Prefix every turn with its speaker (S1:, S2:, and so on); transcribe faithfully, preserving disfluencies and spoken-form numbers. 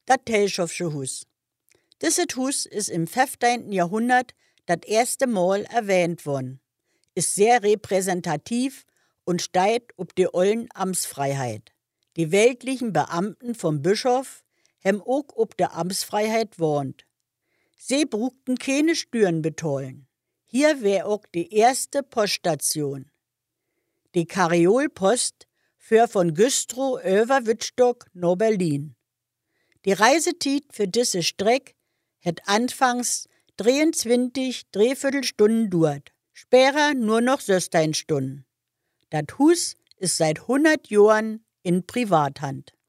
S1: Das Telschoffsche Hus. Dieses Hus ist im fünfzehnten. Jahrhundert das erste Mal erwähnt worden, ist sehr repräsentativ und steigt ob die ollen Amtsfreiheit. Die weltlichen Beamten vom Bischof hem auch ob der Amtsfreiheit wohnt. Sie brugten keine Steuern betollen. Hier wär auch die erste Poststation. Die Karriolpost für von Güstrow über Wittstock nach Berlin. Die Reisetid für diese Streck het anfangs dreiundzwanzig Dreiviertelstunden dauert, später nur noch sechzehn Stunden. Das Hus ist seit hundert Jahren in Privathand.